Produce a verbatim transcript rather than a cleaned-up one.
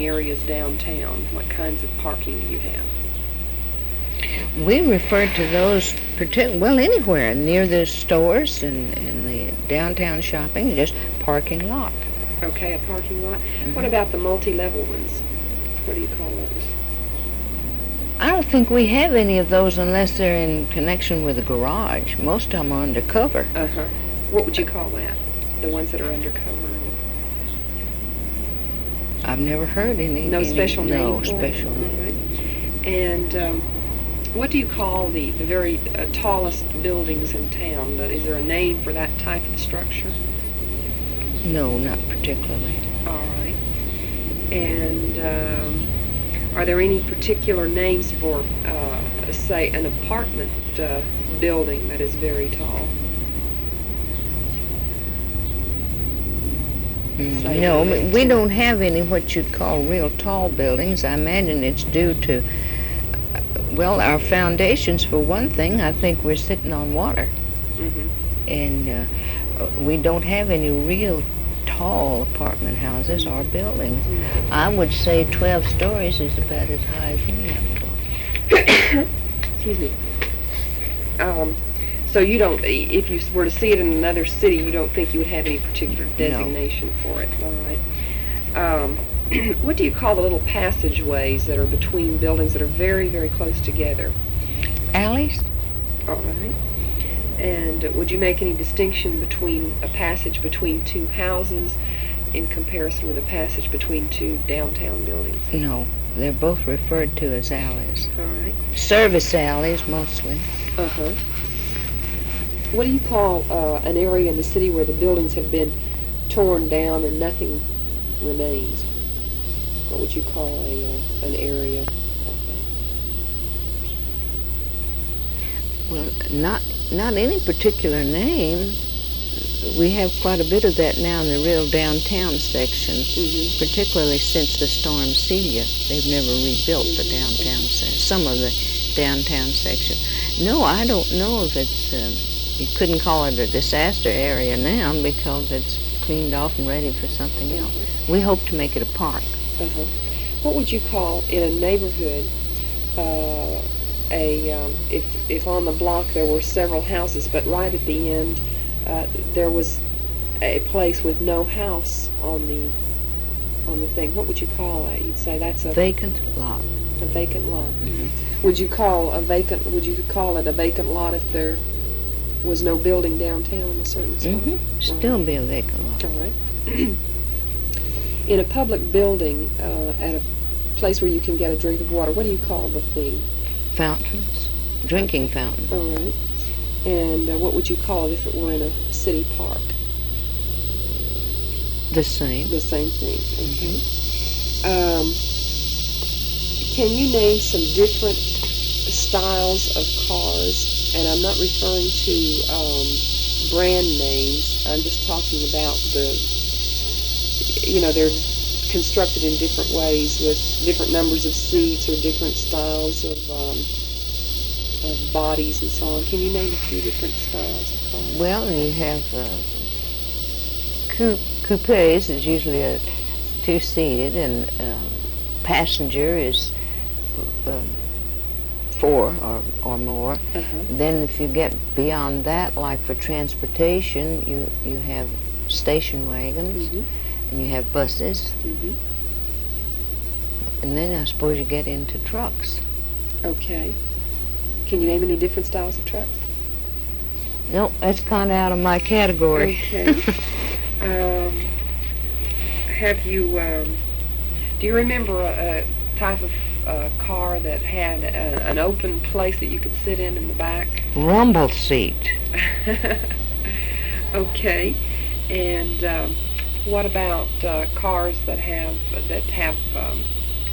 parking areas downtown? What kinds of parking do you have? We refer to those, partic- well, anywhere near the stores and, and the downtown shopping, just parking lot. Okay, a parking lot. Mm-hmm. What about the multi-level ones? What do you call those? I don't think we have any of those unless they're in connection with a garage. Most of them are undercover. Uh-huh. What would you call that? The ones that are undercover? I've never heard any. No any, special name No for special it? name. All right. And um, what do you call the, the very uh, tallest buildings in town? Is there a name for that type of structure? No, not particularly. All right. And um, are there any particular names for, uh, say, an apartment uh, building that is very tall? Mm, no, we don't have any what you'd call real tall buildings. I imagine it's due to, uh, well, our foundations, for one thing. I think we're sitting on water. Mm-hmm. And uh, we don't have any real tall apartment houses or buildings. Mm-hmm. I would say twelve stories is about as high as any of them. Excuse me. Um, so you don't, if you were to see it in another city, you don't think you would have any particular designation no. for it? All right. Um, what do you call the little passageways that are between buildings that are very, very close together? Alleys. All right. And would you make any distinction between a passage between two houses in comparison with a passage between two downtown buildings? No, they're both referred to as alleys. All right. Service alleys, mostly. Uh-huh. What do you call uh, an area in the city where the buildings have been torn down and nothing remains? What would you call a uh, an area like that? Well, not not any particular name. We have quite a bit of that now in the real downtown section, mm-hmm. particularly since the storm Celia. They've never rebuilt mm-hmm. the downtown section, some of the downtown section. No, I don't know if it's... Uh, You couldn't call it a disaster area now because it's cleaned off and ready for something else. We hope to make it a park. Uh-huh. What would you call in a neighborhood uh, a um, if if on the block there were several houses, but right at the end uh, there was a place with no house on the on the thing? What would you call that? You'd say that's a vacant lot. A vacant lot. Mm-hmm. Would you call a vacant? Would you call it a vacant lot if there was no building downtown in a certain spot? Mm-hmm. Still right. Be a vacant lot. All right. In a public building, uh, at a place where you can get a drink of water, what do you call the thing? Fountains. Drinking fountains. All right. And uh, what would you call it if it were in a city park? The same. The same thing. Okay. Mm-hmm. Um, can you name some different styles of cars? And I'm not referring to um, brand names. I'm just talking about the, you know, they're constructed in different ways with different numbers of seats or different styles of, um, of bodies and so on. Can you name a few different styles of cars? Well, you have uh, coupe, coupes is usually a two-seated, and uh, passenger is um, four or, or more. Uh-huh. Then if you get beyond that, like for transportation, you, you have station wagons, mm-hmm. and you have buses. Mm-hmm. And then I suppose you get into trucks. Okay. Can you name any different styles of trucks? No, that's kind of out of my category. Okay. um, have you, um, do you remember a, a type of a car that had a, an open place that you could sit in in the back? Rumble seat. Okay. And um, what about uh, cars that have that have um,